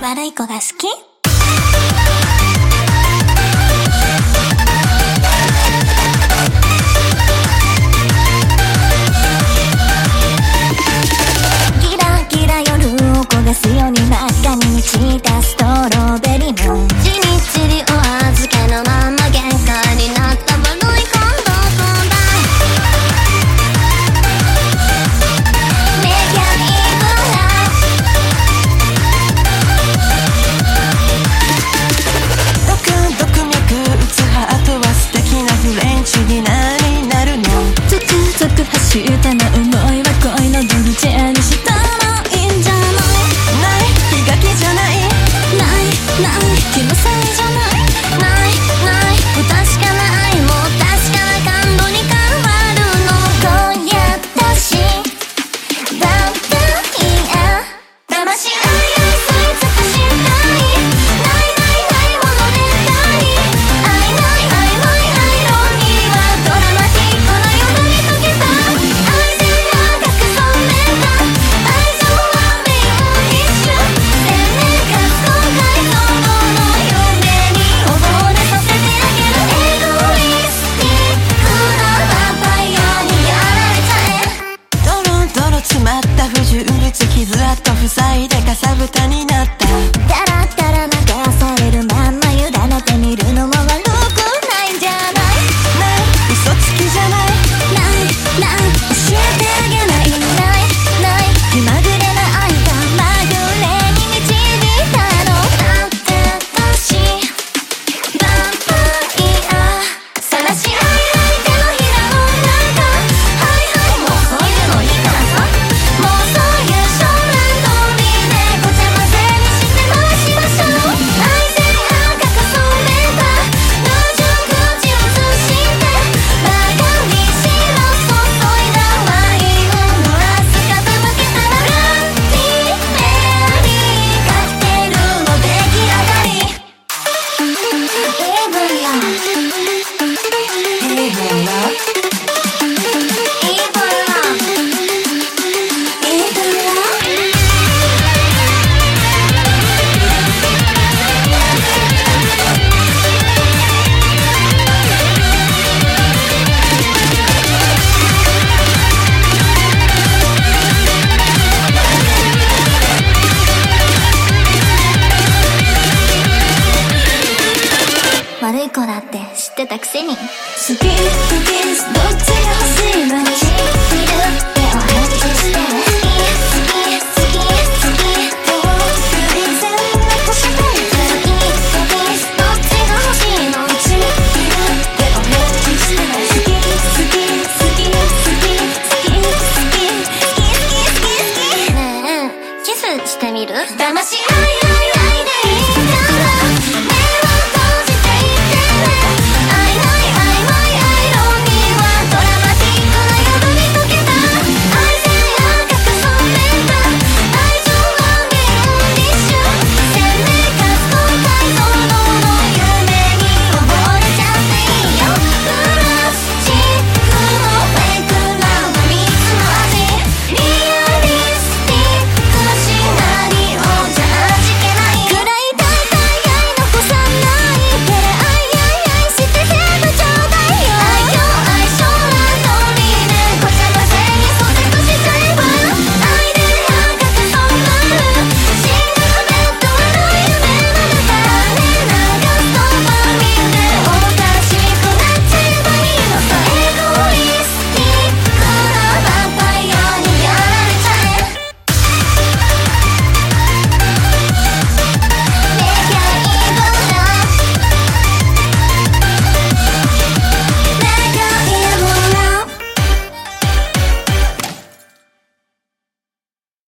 悪い子が好き？ギラギラ夜を焦がすように真っ赤に満ちたストロベリーもじりじりお預けのまま限界になった悪い子どこだ？メキャニックなドクドク脈打つハートは素敵なフレンチに何になるの？ ゾクゾク走ったな思いは恋のドルチェにしたらいいんじゃない？ ない気が気じゃないない気のせいじゃないない不確かな愛も確かな感動に変わるの今夜だしだっていいや騙し合い吸い尽くしたいないものでたい愛ない曖昧アイロニーはドラマティックな夜に溶けた愛線が赤く染めた愛情はビーム一瞬生命が後悔その夢に溺れさせてあげるエゴイスティックなヴァンパイアにやられちゃえドロドロ詰まった不純物傷跡塞いでかさぶたになったダラダラ流されるまんま委ねてみるのも悪くないんじゃない？ ない嘘つきじゃないない教えてあげないない気まぐれな愛がまぐれに導いたのだって私ヴァンパイア晒し合い相手のひらの中はいもうそういうのいいからさもうそういう少年通りでごちゃ混ぜにして回しましょう愛線赤く染めたルージュ口移してバカにしろ注いだワインを漏らす傾けたらランティメリーカクテルの出来上がりイブライブラ悪い子だって知ってたくせに好き好きどっちが欲しいのに知ってるってお話しして好き偶然なくしたい好きどっちが欲しいのに知ってるってお話しして好きねえキスしてみる？騙し合い